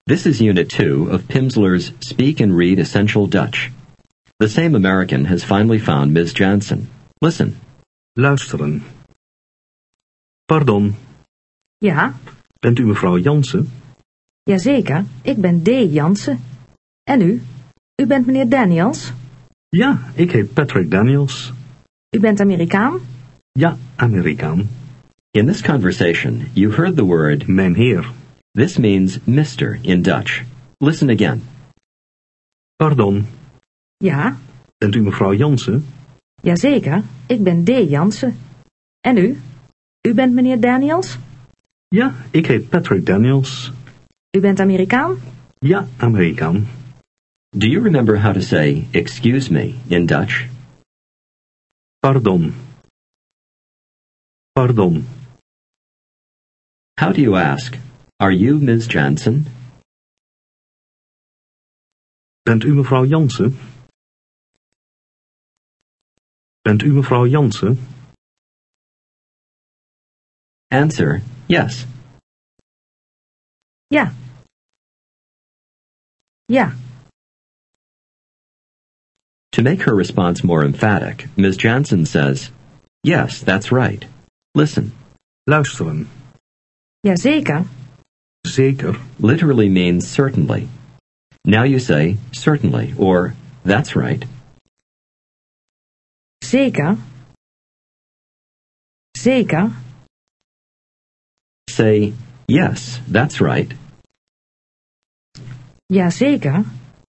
This is Unit 2 of Pimsleur's Speak and Read Essential Dutch. The same American has finally found Ms. Jansen. Listen. Luisteren. Pardon, Ja, bent u mevrouw Jansen? jazeker, ik ben D. Jansen. En u? U bent meneer Daniels? Ja, ik heet Patrick Daniels. U bent Amerikaan? Ja, Amerikaan. In this conversation, you heard the word Mijn heer. This means Mr. in Dutch. Listen again. Pardon, Ja, bent u mevrouw Jansen? jazeker, ik ben D. Jansen. En u? U bent meneer Daniels? Ja, ik heet Patrick Daniels. U bent Amerikaan? Ja, Amerikaan. Do you remember how to say excuse me in Dutch? Pardon. Pardon. How do you ask, are you Ms. Jansen? Bent u mevrouw Jansen? Bent u mevrouw Jansen? Answer, yes. Ja. Ja. To make her response more emphatic, Ms. Jansen says, yes, that's right. Listen. Luisteren. Jazeker. Zeker. Literally means certainly. Now you say certainly or that's right. Zeker. Zeker. Say yes, that's right. Jazeker.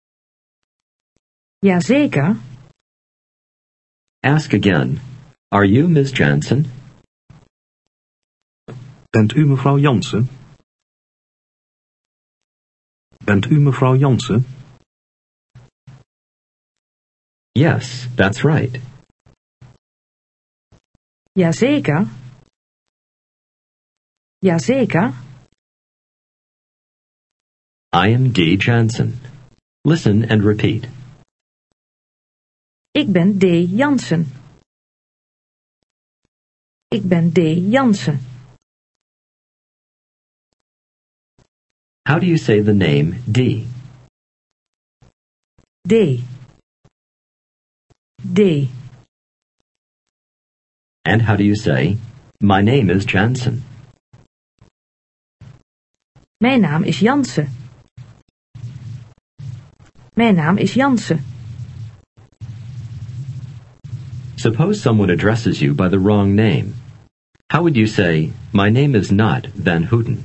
Jazeker. Ask again, are you Ms. Jansen? Bent u mevrouw Jansen? Bent u mevrouw Jansen? Yes, that's right. Jazeker. Jazeker. I am D. Jansen. Listen and repeat. Ik ben D. Jansen. Ik ben D. Jansen. How do you say the name D? D. D. And how do you say, my name is Jansen? Mijn naam is Jansen. Mijn naam is Jansen. Suppose someone addresses you by the wrong name. How would you say, my name is not Van Houten?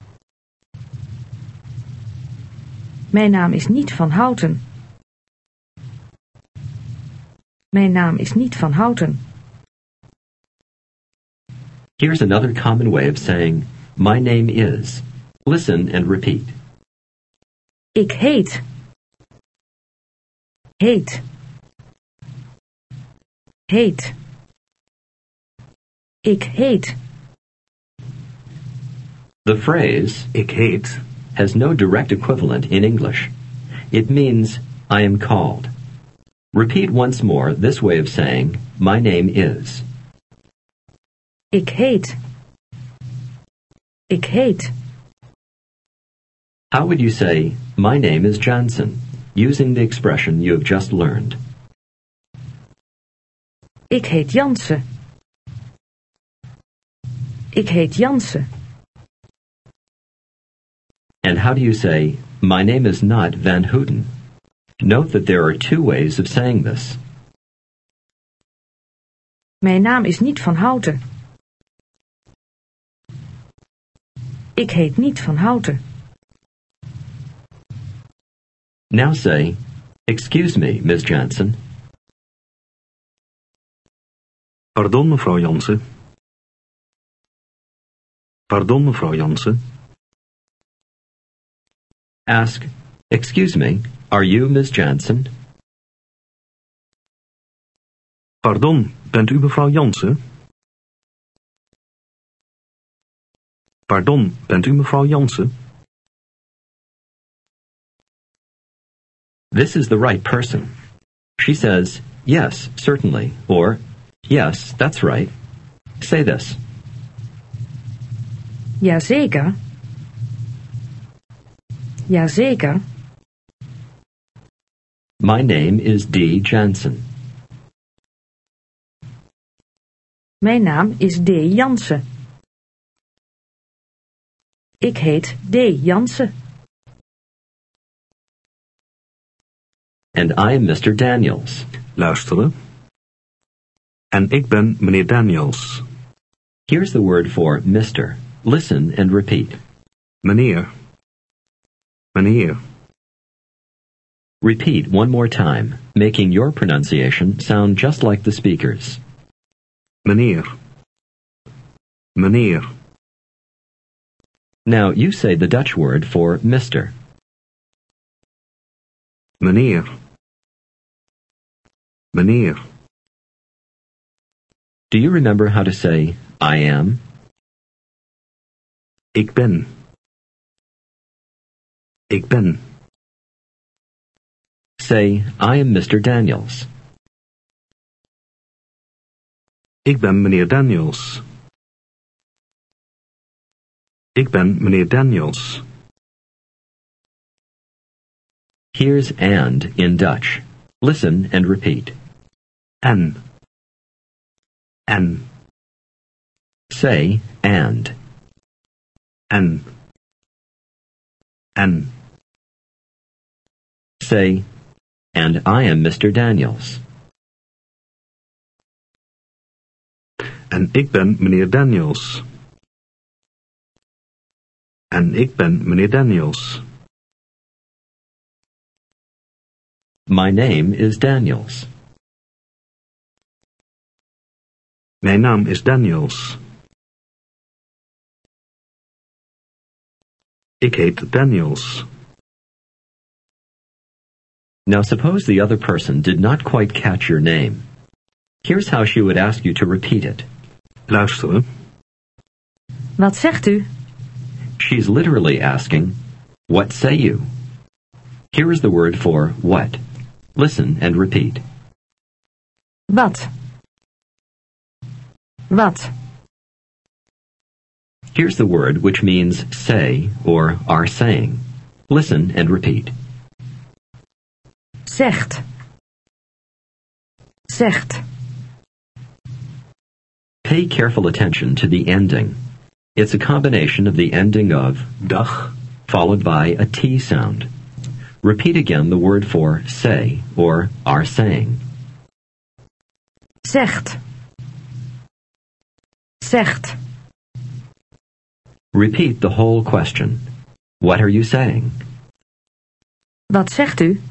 Mijn naam is niet Van Houten. Mijn naam is niet Van Houten. Here's another common way of saying, my name is. Listen and repeat. Ik heet. Heet. Heet. Ik heet. The phrase, Ik heet. has no direct equivalent in English. It means, I am called. Repeat once more this way of saying, my name is. Ik heet. Ik heet. How would you say, my name is Jansen, using the expression you have just learned? Ik heet Jansen. Ik heet Jansen. And how do you say, my name is not Van Houten? Note that there are two ways of saying this. Mijn naam is niet Van Houten. Ik heet niet Van Houten. Now say, excuse me, Ms. Jansen. Pardon, mevrouw Jansen. Pardon, mevrouw Jansen. Ask, excuse me, are you Ms. Jansen? Pardon, bent u mevrouw Jansen? Pardon, bent u mevrouw Jansen? This is the right person. She says, yes, certainly, or yes, that's right. Say this. Jazeker. Jazeker. My name is D. Jansen. Mijn naam is D. Jansen. Ik heet D. Jansen. And I am Mr. Daniels. Luisteren. En ik ben meneer Daniels. Here's the word for Mr. Listen and repeat. Meneer. Meneer. Repeat one more time, making your pronunciation sound just like the speaker's. Meneer. Meneer. Now you say the Dutch word for Mr. Meneer. Meneer. Do you remember how to say I am? Ik ben. Ik ben. Say, I am Mr. Daniels. Ik ben meneer Daniels. Ik ben meneer Daniels. Here's and in Dutch. Listen and repeat. En. En. Say, and. En. En. Say, and I am Mr. Daniels. En ik ben meneer Daniels. En ik ben meneer Daniels. My name is Daniels. Mijn naam is Daniels. Ik heet Daniels. Now suppose the other person did not quite catch your name. Here's how she would ask you to repeat it. Luisteren. Wat zegt u? She's literally asking, what say you? Here is the word for what. Listen and repeat. Wat? Wat? Here's the word which means say or are saying. Listen and repeat. Zegt. Zegt. Pay careful attention to the ending. It's a combination of the ending of Dag. followed by a T sound. Repeat again the word for say or are saying. Zegt. Zegt. Repeat the whole question. What are you saying? Wat zegt u?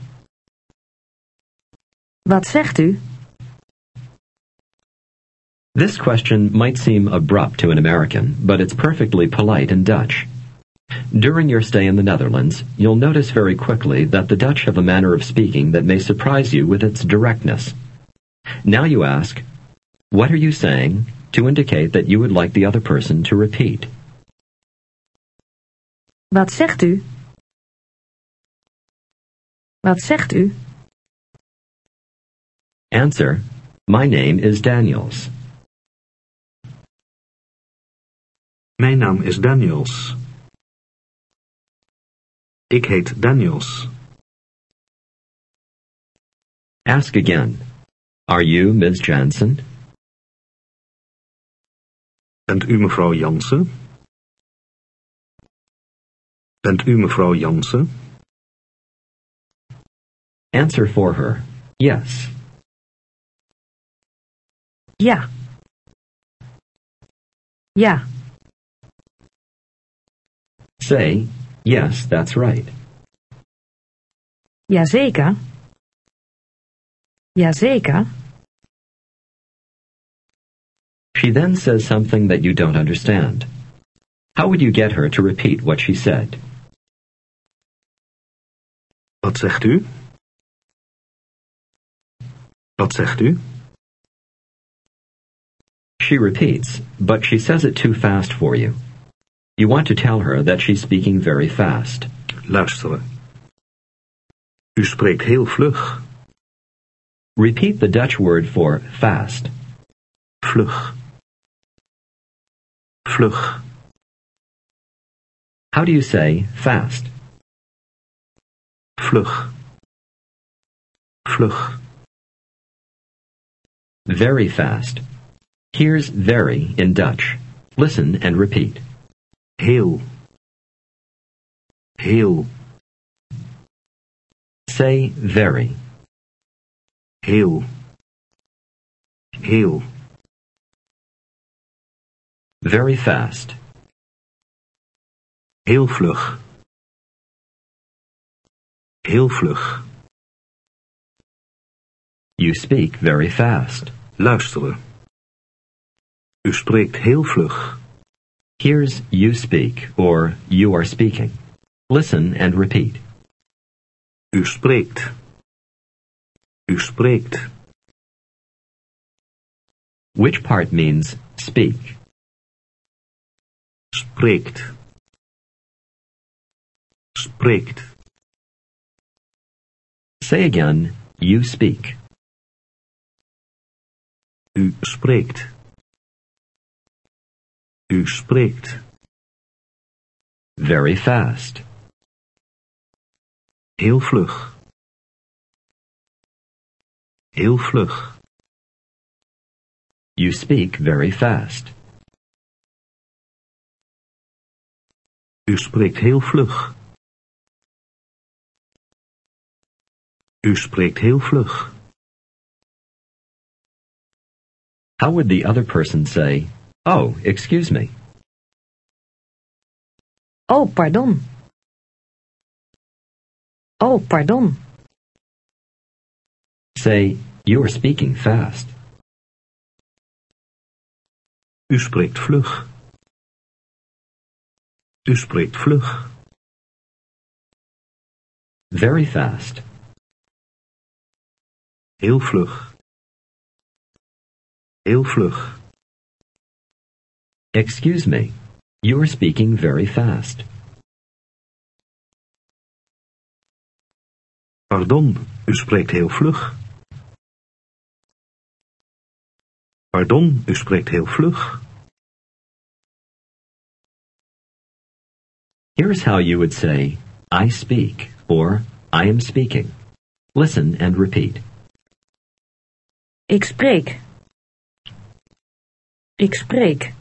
Wat zegt u? This question might seem abrupt to an American, but it's perfectly polite in Dutch. During your stay in the Netherlands, you'll notice very quickly that the Dutch have a manner of speaking that may surprise you with its directness. Now you ask, what are you saying, to indicate that you would like the other person to repeat. Wat zegt u? Wat zegt u? Answer, my name is Daniels. Mijn naam is Daniels. Ik heet Daniels. Ask again, are you Ms. Jansen? Bent u mevrouw Jansen? Bent u mevrouw Jansen? Answer for her, yes. Ja. Ja. Say, yes, that's right. Jazeker. Jazeker. She then says something that you don't understand. How would you get her to repeat what she said? Wat zegt u? Wat zegt u? She repeats, but she says it too fast for you. You want to tell her that she's speaking very fast. Luisteren. U spreekt heel vlug. Repeat the Dutch word for fast. Vlug. Vlug. How do you say fast? Vlug. Vlug. Very fast. Here's very in Dutch. Listen and repeat. Heel. Heel. Say very. Heel. Heel. Very fast. Heel vlug. Heel vlug. You speak very fast. Luisteren. U spreekt heel vlug. Here's you speak or you are speaking. Listen and repeat. U spreekt. U spreekt. Which part means speak? Spreekt. Spreekt. Say again, you speak. U spreekt. U spreekt. Very fast. Heel vlug. Heel vlug. You speak very fast. U spreekt heel vlug. U spreekt heel vlug. How would the other person say, "Oh, excuse me"? Oh, pardon. Oh, pardon. Say, "You are speaking fast." U spreekt vlug. U spreekt vlug. Very fast. Heel vlug. Heel vlug. Excuse me, you are speaking very fast. Pardon, u spreekt heel vlug. Pardon, u spreekt heel vlug. Here's how you would say, "I speak," or "I am speaking." Listen and repeat. Ik spreek. Ik spreek.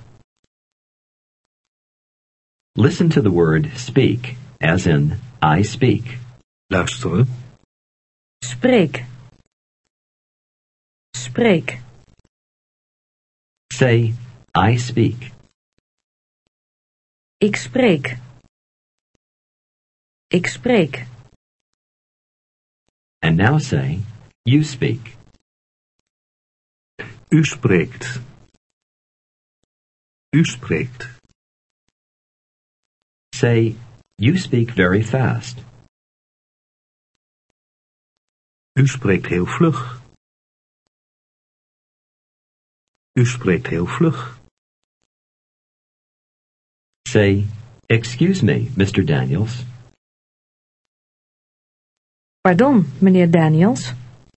Listen to the word speak, as in I speak. Luisteren. Spreek. Spreek. Say, I speak. Ik spreek. Ik spreek. And now say, you speak. U spreekt. U spreekt. Say, you speak very fast. U spreekt heel vlug. U spreekt heel vlug. Say, excuse me, Mr. Daniels. Pardon, meneer Daniels.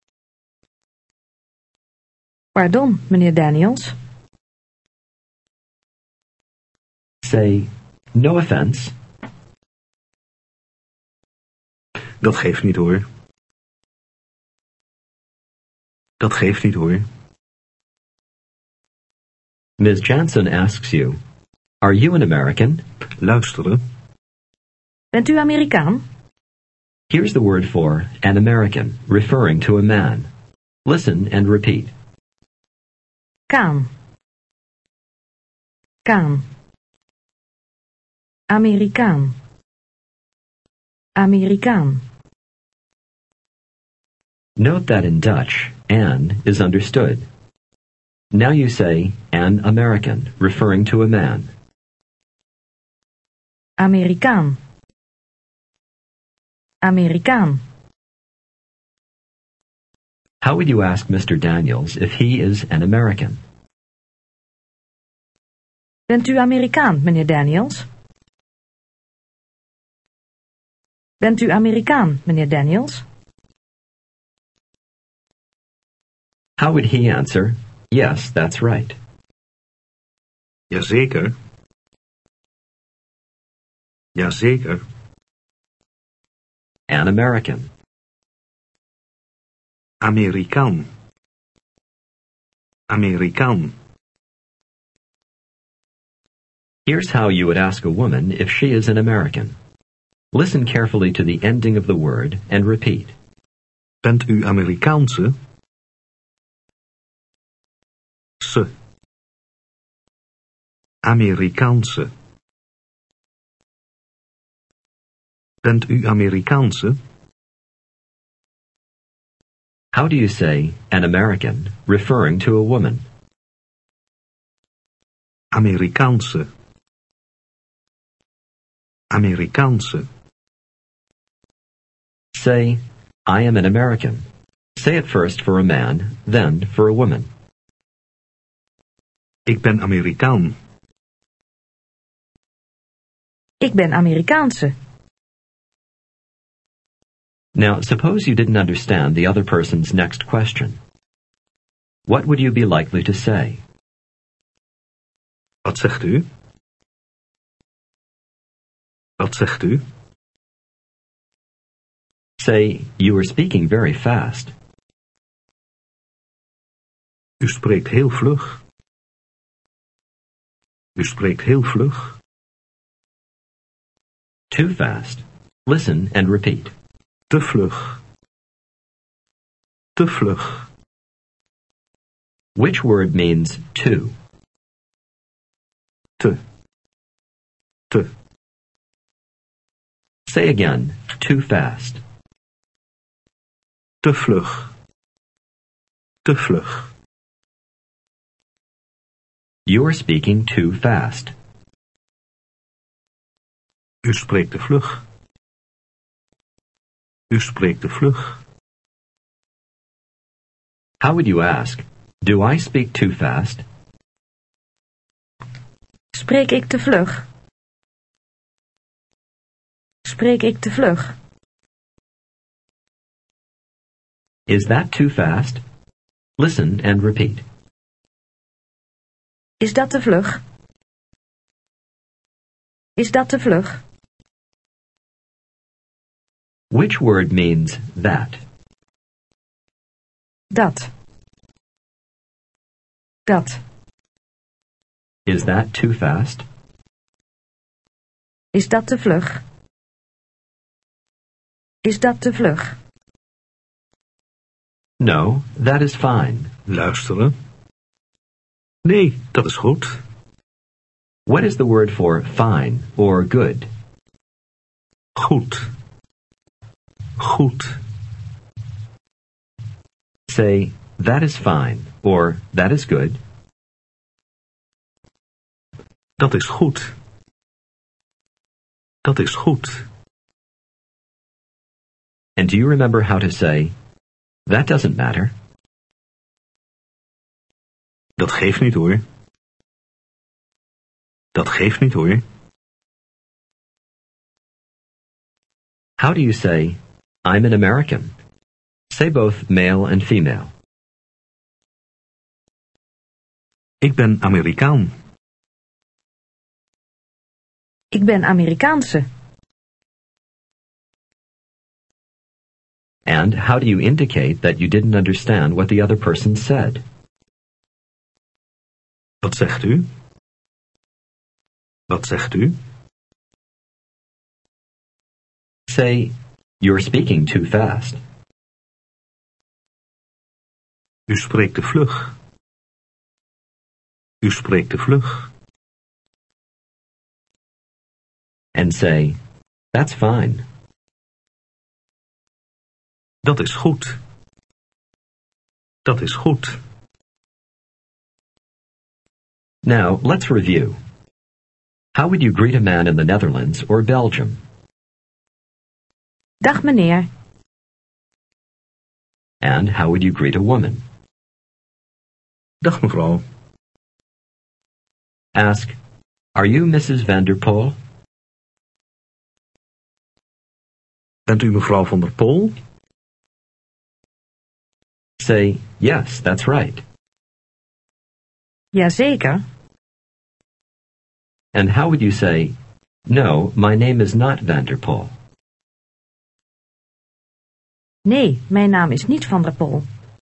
Pardon, meneer Daniels. Say, no offense. Dat geeft niet hoor. Dat geeft niet hoor. Ms. Jansen asks you, are you an American? Luisteren. Bent u Amerikaan? Here's the word for an American, referring to a man. Listen and repeat. Kaan. Kaan. Amerikaan. Amerikaan. Note that in Dutch, an is understood. Now you say an American, referring to a man. Amerikaan. Amerikaan. How would you ask Mr. Daniels if he is an American? Bent u Amerikaan, meneer Daniels? Bent u Amerikaan, meneer Daniels? How would he answer, yes, that's right? Jazeker. Jazeker. an American. Amerikaan. Amerikaan. Here's how you would ask a woman if she is an American. Listen carefully to the ending of the word and repeat. Bent u Amerikaanse? Se. Amerikaanse. Bent u Amerikaanse? How do you say an American referring to a woman? Amerikaanse. Amerikaanse. Say, I am an American. Say it first for a man, then for a woman. Ik ben Amerikaan. Ik ben Amerikaanse. Now, suppose you didn't understand the other person's next question. What would you be likely to say? Wat zegt u? Wat zegt u? Say, you are speaking very fast. U spreekt heel vlug. U spreekt heel vlug. Too fast. Listen and repeat. Te vlug. Te vlug. Which word means too? Te. Te. Say again, too fast. Te vlug. Te vlug. You are speaking too fast. U spreekt te vlug. U spreekt te vlug. How would you ask, do I speak too fast? Spreek ik te vlug? Spreek ik te vlug? Is that too fast? Listen and repeat. Is dat te vlug? Is dat te vlug? Which word means that? Dat. Dat. Is that too fast? Is dat te vlug? Is dat te vlug? No, that is fine. Luisteren. Nee, dat is goed. What is the word for fine or good? Goed. Goed. Say, that is fine or that is good. Dat is goed. Dat is goed. And do you remember how to say, that doesn't matter? Dat geeft niet hoor. Dat geeft niet hoor. How do you say, I'm an American? Say both male and female. Ik ben Amerikaan. Ik ben Amerikaanse. And how do you indicate that you didn't understand what the other person said? Wat zegt u? Wat zegt u? Say, you're speaking too fast. U spreekt te vlug. U spreekt te vlug. And say, that's fine. Dat is goed. Dat is goed. Now, let's review. How would you greet a man in the Netherlands or Belgium? Dag meneer. And how would you greet a woman? Dag mevrouw. Ask, are you Mrs. van der Pol? Bent u mevrouw van der Pol? Say, yes, that's right. Jazeker. And how would you say, no, my name is not van der Pol? Nee, mijn naam is niet Van der Pol.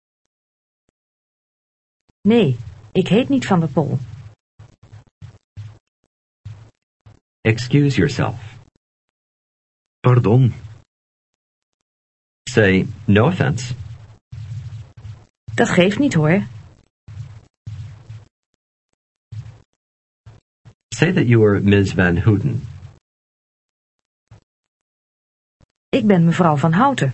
Nee, ik heet niet Van der Pol. Excuse yourself. Pardon. Say, no offense. Dat geeft niet hoor. Say that you are Ms. Van Houten. Ik ben mevrouw Van Houten.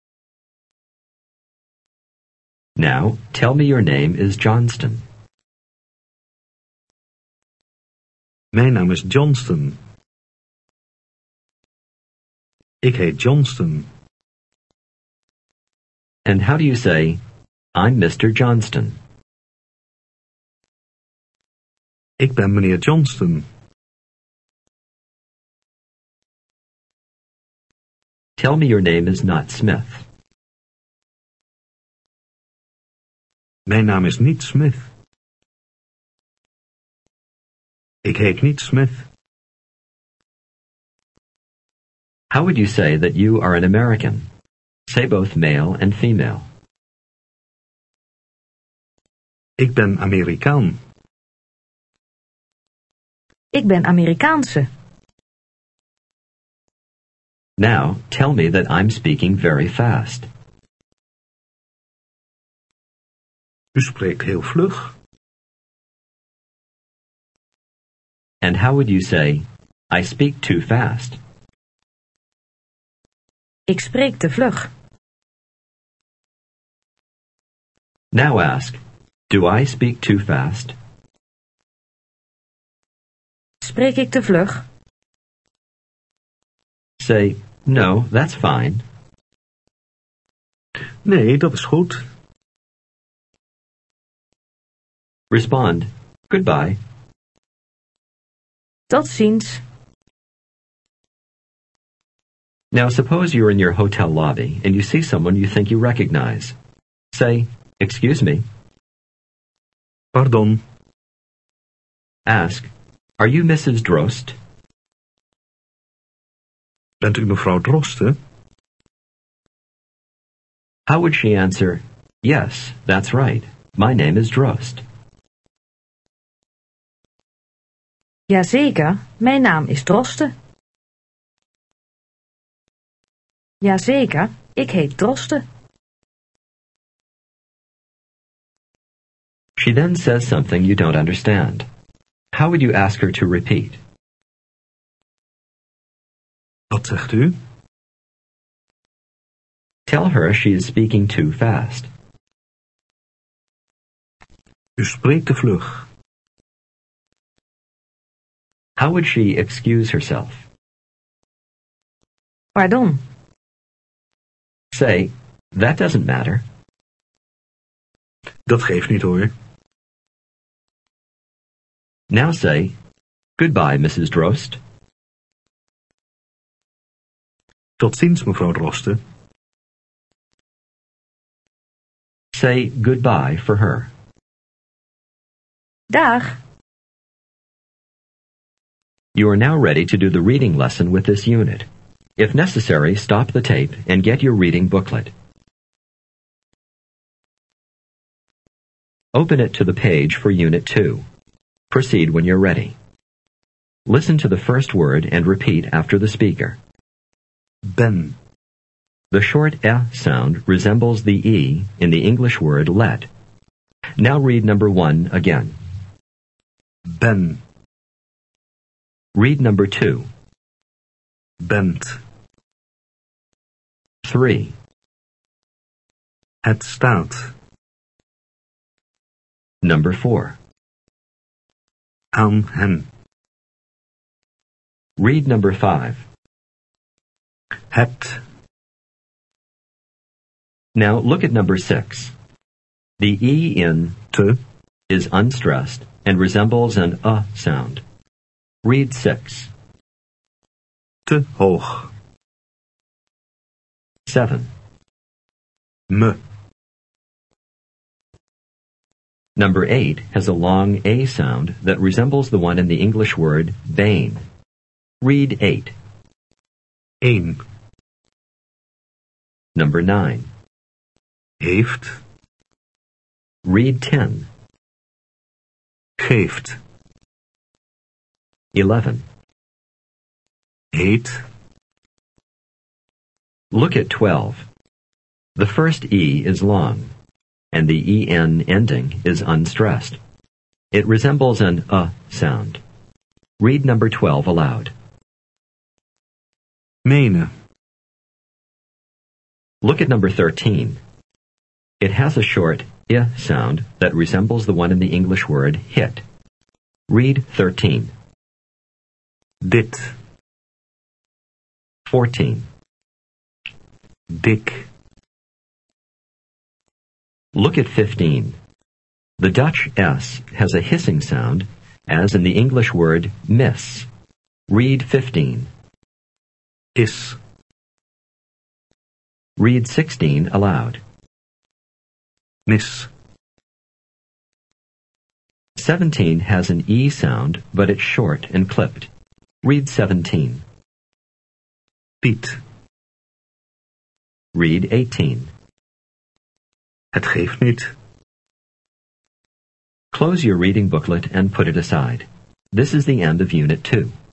Now, tell me your name is Johnston. Mijn naam is Johnston. Ik heet Johnston. And how do you say, I'm Mr. Johnston? Ik ben meneer Johnston. Tell me your name is not Smith. Mijn naam is niet Smith. Ik heet niet Smith. How would you say that you are an American? Say both male and female. Ik ben Amerikaan. Ik ben Amerikaanse. Now, tell me that I'm speaking very fast. U spreekt heel vlug. And how would you say, I speak too fast? Ik spreek te vlug. Now ask, do I speak too fast? Spreek ik te vlug? Say, no, that's fine. Nee, dat is goed. Respond, goodbye. Tot ziens. Now suppose you're in your hotel lobby and you see someone you think you recognize. Say, excuse me. Pardon. Ask, are you Mrs. Drost? Bent u mevrouw Droste? How would she answer, yes, that's right. My name is Drost. Jazeker, mijn naam is Droste. Jazeker, ik heet Droste. She then says something you don't understand. How would you ask her to repeat? Wat zegt u? Tell her she is speaking too fast. U spreekt te vlug. How would she excuse herself? Pardon. Say, that doesn't matter. Dat geeft niet hoor. Now say, goodbye, Mrs. Drost. Tot ziens, mevrouw Droste. Say goodbye for her. Dag. You are now ready to do the reading lesson with this unit. If necessary, stop the tape and get your reading booklet. Open it to the page for Unit 2. Proceed when you're ready. Listen to the first word and repeat after the speaker. Ben. The short sound resembles the E in the English word let. Now read number 1 again. Ben. Read number 2. Bent. 3. Het staat. Number 4. Aan hen. Read number 5. Het. Now look at number 6. The E in Te. is unstressed and resembles an sound. Read 6. Te hoog. 7. Me. Number 8 has a long A sound that resembles the one in the English word bane. Read 8. Een. Number 9. Heeft. Read 10. Geeft. 11. Heet. Look at 12. The first E is long, and the EN ending is unstressed. It resembles an sound. Read number 12 aloud. Menen. Look at number 13. It has a short I sound that resembles the one in the English word hit. Read 13. Dit. 14. Dik. Look at 15. The Dutch S has a hissing sound, as in the English word miss. Read 15. Is. Read 16 aloud. Mis. 17 has an E sound, but it's short and clipped. Read 17. Piet. Read 18. Het geeft niet. Close your reading booklet and put it aside. This is the end of Unit 2.